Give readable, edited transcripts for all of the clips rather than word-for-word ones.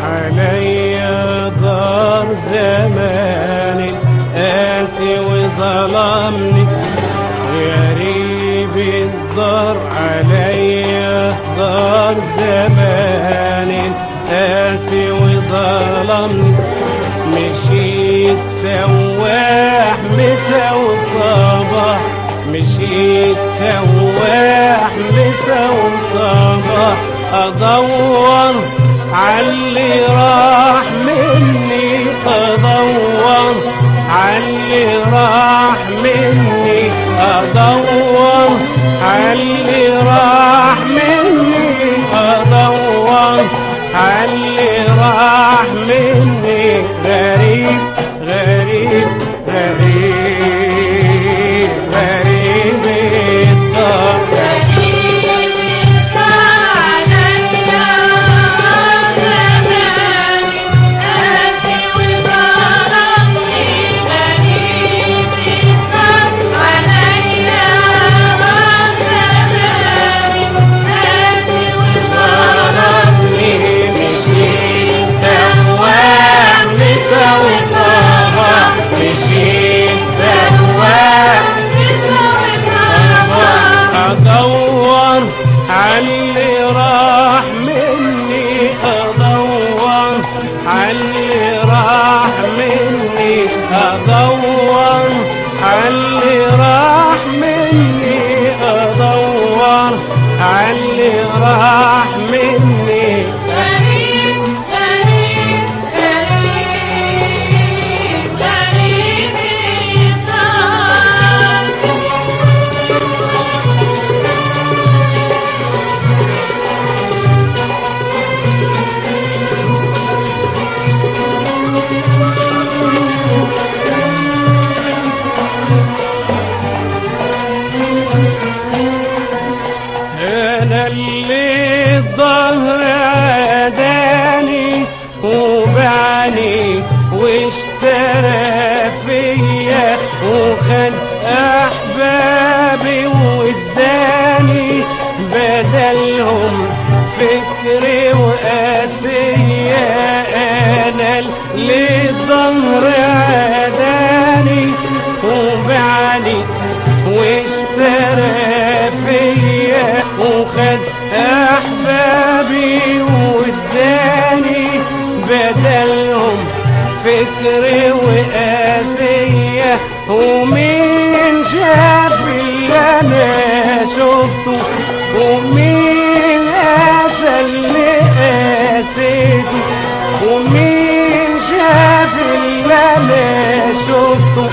عليا دار زماني قاسي وظلمني، غريب الدار عليا دار زماني قاسي وظلمني، مشيت سواح مسا وصباح، مشيت سواح مسا وصباح، ادور عاللي راح مني، ادور عاللي راح مني، ادور عاللي راح مني، ادور عاللي راح مني، غريب غريب غريب غريب الدار. ادور عاللي راح مني، ادور عاللي راح مني، ادور عاللي راح مني، ادور عاللي راح مني. أنا اللي الظهر عاداني وبعني واشترى فيا، وخد أحبابي واداني بدلهم فكري وقاسية. أنا اللي الظهر عاداني وبعني واشترى فيا، وخد أحبابي واداني بدلهم فكري وقاسية. ومين شاف اللي أنا شفته، ومين قاسى اللي قاسيته، ومين شاف اللي أنا شفته،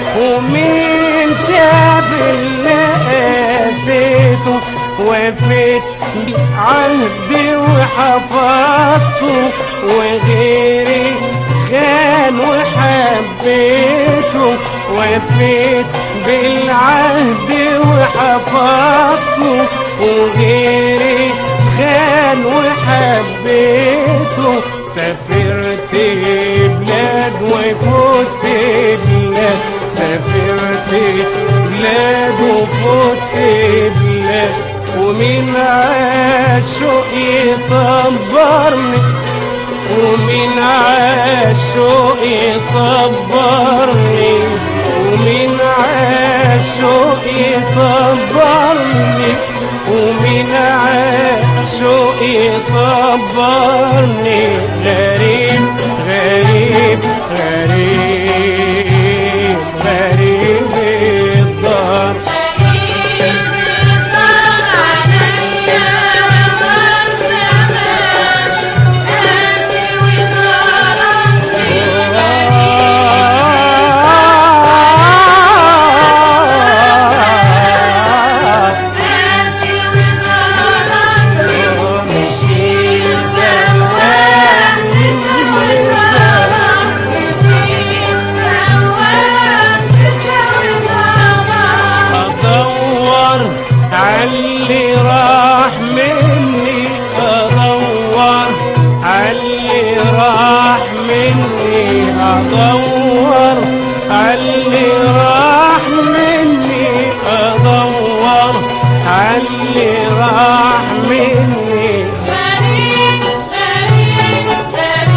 ومين شاف اللي قاسيته. وفيت بعهدي وحفظته، وغيري خان وحبيته. وفيت بالعهد وحفظته، وغيري خان وحبيته. سافرت بلاد وفوت بلاد، سافرت بلاد وفوت بلاد، ومين عاشق يصبرني، ومين عاشق يصبرني، ومين عاشق يصبرني، ومين عاشق يصبرني. غريب غريب غريب غريب الدار. عاللي راح مني، ادور عاللي راح مني، ادور عاللي راح مني، ادور عاللي راح مني. غريب غريب غريب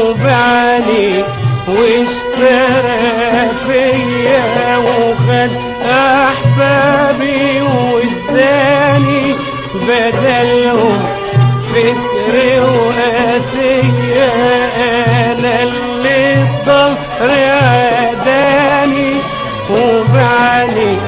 وبعني واشترى فيا وخد احبابي واداني بدلهم فكري وقاسية. انا اللي الظهر عداني وبعني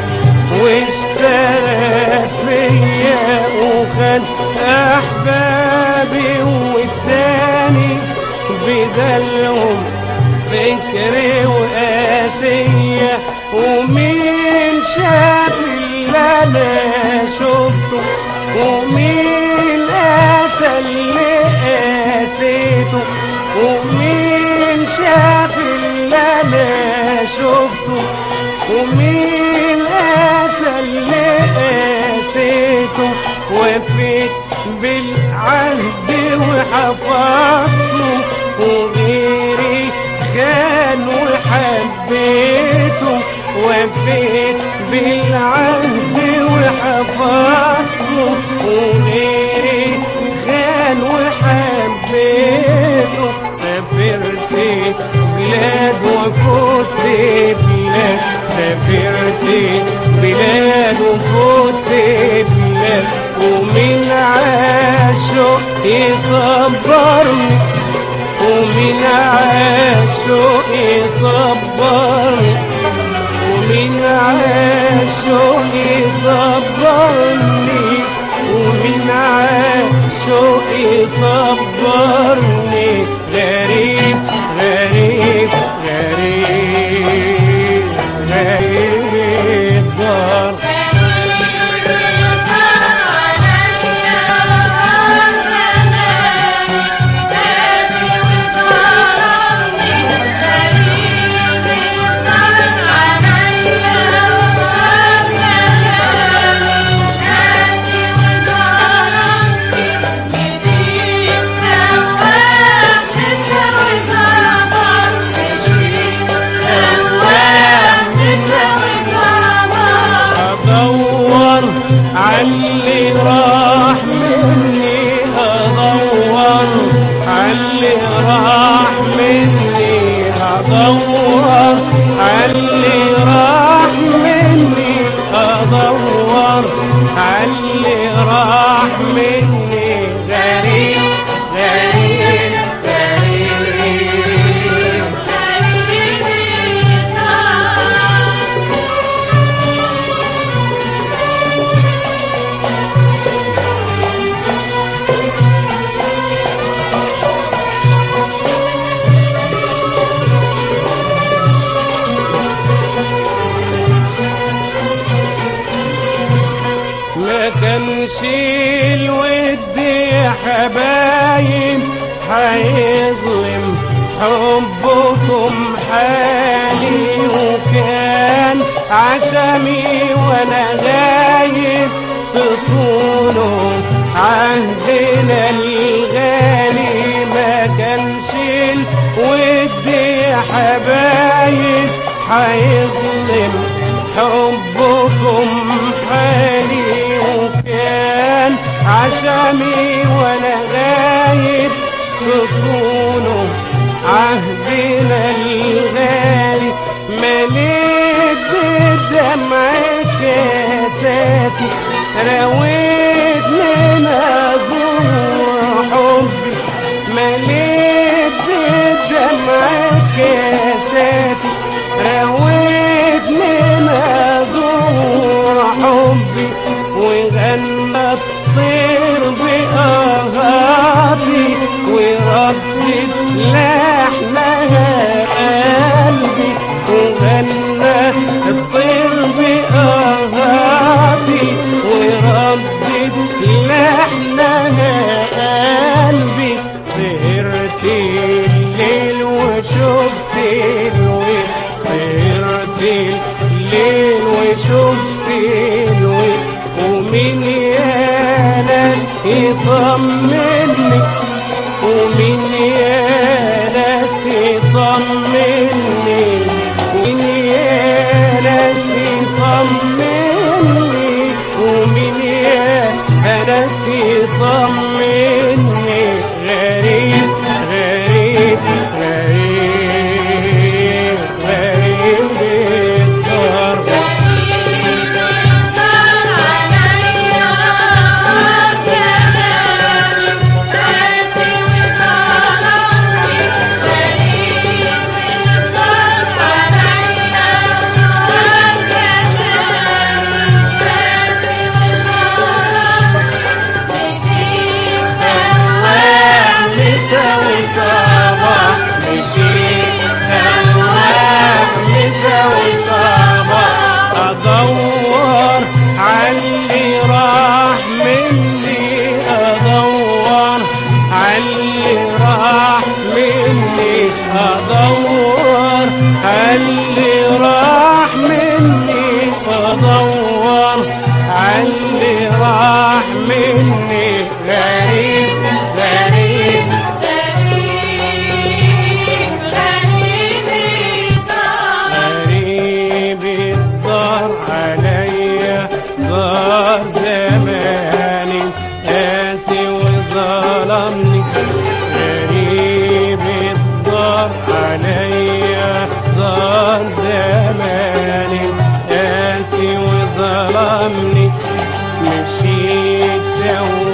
واشترى فيا وخد احبابي واداني بدلهم فكري وقاسية. ومين شاف اللي انا شفته ومين قاسى اللي قاسيته ومين شاف اللي انا شفته ومين قاسى اللي قاسيته. وفيت بالعهد وحفظته وغيري كان وحبيته. وفيت بالعهد وحفظته وغيري كان وحبيته. سافرت بلاد وفوت بلاد سافرت بلاد وفوت بلاد ومن عاشق يصبرني ومن عاشق يصبرني ومن عاشق يصبرني ومن عاشق يصبرني. غريب غريب غريب غريب دار عاللي راح مني ادور عاللي راح مني ادور عاللي راح مني ادور عاللي راح مني. غريب غريب غريب ما كانش الود يا حبايب حيظلم حبكم حالي. وكان عشمي وانا غايب تصونوا عهدنا الغالي. ما كانش الود يا حبايب حيظلم حبكم حالي. وكان عشمي وانا غايب تصونوا عهدنا الغالي. مليت بالدمع كاساتي رويت من ازور حبي. مليت بالدمع كاساتي رويت من ازور حبي. وغنى الطير بآهاتي وردت لحنها قلبي. وغنى الطير بآهاتي وردت لحنها قلبي. سهرت الليل وشفت الويل سهرت الليل وشفت الويل. ومين يا ناس يطمني ومين يا ناس يطمني ومين ادور عاللي راح مني، ادور عاللي راح مني. غريب غريب غريب الدار عليا، دار زماني قاسي وظلمني. غريب الدار عليا، دار زماني قاسي وظلمني. مشيت سوا